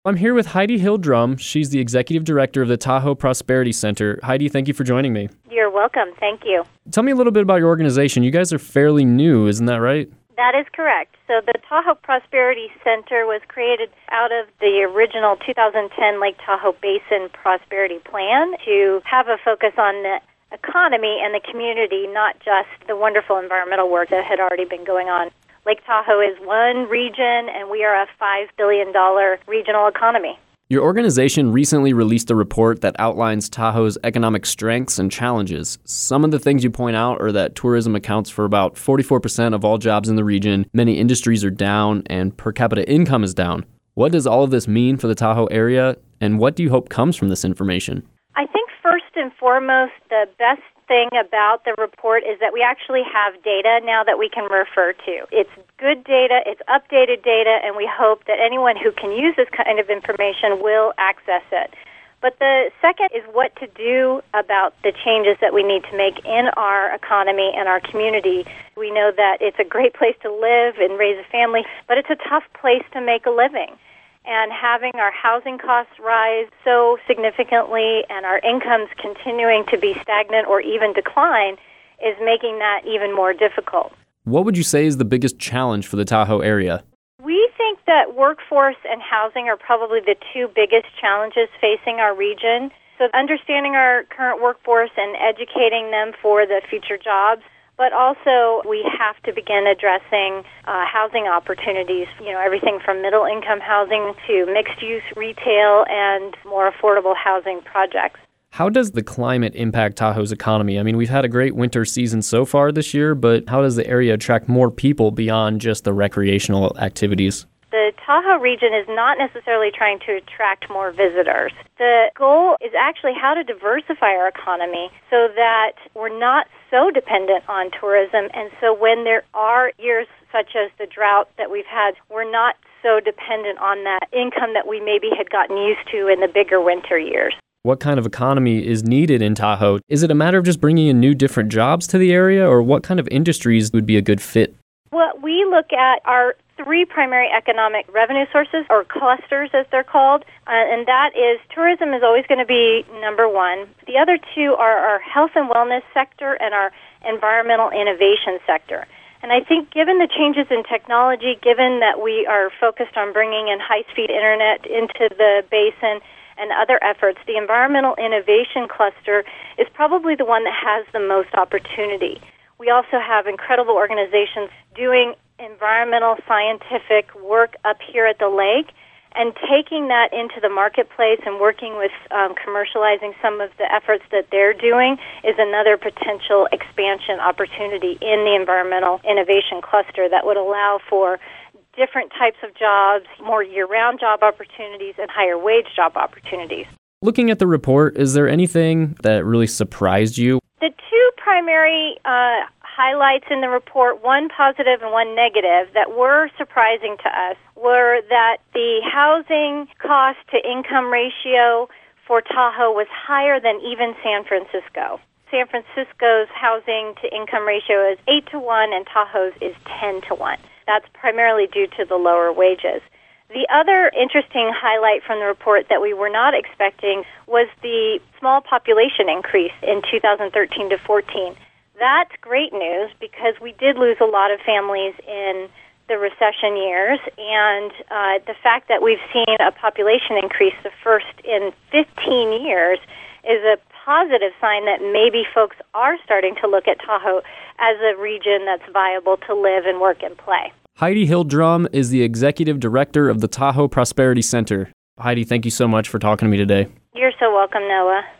I'm here with Heidi Hildrum. She's the executive director of the Tahoe Prosperity Center. Heidi, thank you for joining me. You're welcome. Thank you. Tell me a little bit about your organization. You guys are fairly new, isn't that right? That is correct. So the Tahoe Prosperity Center was created out of the original 2010 Lake Tahoe Basin Prosperity Plan to have a focus on the economy and the community, not just the wonderful environmental work that had already been going on. Lake Tahoe is one region, and we are a $5 billion regional economy. Your organization recently released a report that outlines Tahoe's economic strengths and challenges. Some of the things you point out are that tourism accounts for about 44% of all jobs in the region, many industries are down, and per capita income is down. What does all of this mean for the Tahoe area, and what do you hope comes from this information? I think first and foremost, the best thing about the report is that we actually have data now that we can refer to. It's good data, it's updated data, and we hope that anyone who can use this kind of information will access it. But the second is what to do about the changes that we need to make in our economy and our community. We know that it's a great place to live and raise a family, but it's a tough place to make a living. And having our housing costs rise so significantly and our incomes continuing to be stagnant or even decline is making that even more difficult. What would you say is the biggest challenge for the Tahoe area? We think that workforce and housing are probably the two biggest challenges facing our region. So understanding our current workforce and educating them for the future jobs, but also we have to begin addressing housing opportunities, everything from middle-income housing to mixed-use retail and more affordable housing projects. How does the climate impact Tahoe's economy? I mean, we've had a great winter season so far this year, but how does the area attract more people beyond just the recreational activities? The Tahoe region is not necessarily trying to attract more visitors. The goal is actually how to diversify our economy so that we're not so dependent on tourism. And so when there are years such as the drought that we've had, we're not so dependent on that income that we maybe had gotten used to in the bigger winter years. What kind of economy is needed in Tahoe? Is it a matter of just bringing in new different jobs to the area, or what kind of industries would be a good fit? Well, we look at our three primary economic revenue sources, or clusters as they're called, and that is tourism is always going to be number one. The other two are our health and wellness sector and our environmental innovation sector. And I think given the changes in technology, given that we are focused on bringing in high-speed internet into the basin and other efforts, the environmental innovation cluster is probably the one that has the most opportunity. We also have incredible organizations doing environmental scientific work up here at the lake and taking that into the marketplace and working with commercializing some of the efforts that they're doing is another potential expansion opportunity in the environmental innovation cluster that would allow for different types of jobs, more year-round job opportunities, and higher wage job opportunities. Looking at the report, is there anything that really surprised you? The two primary highlights in the report, one positive and one negative, that were surprising to us were that the housing cost to income ratio for Tahoe was higher than even San Francisco. San Francisco's housing to income ratio is 8-to-1 and Tahoe's is 10-to-1. That's primarily due to the lower wages. The other interesting highlight from the report that we were not expecting was the small population increase in 2013 to 14. That's great news because we did lose a lot of families in the recession years, and the fact that we've seen a population increase the first in 15 years is a positive sign that maybe folks are starting to look at Tahoe as a region that's viable to live and work and play. Heidi Hildrum is the executive director of the Tahoe Prosperity Center. Heidi, thank you so much for talking to me today. You're so welcome, Noah.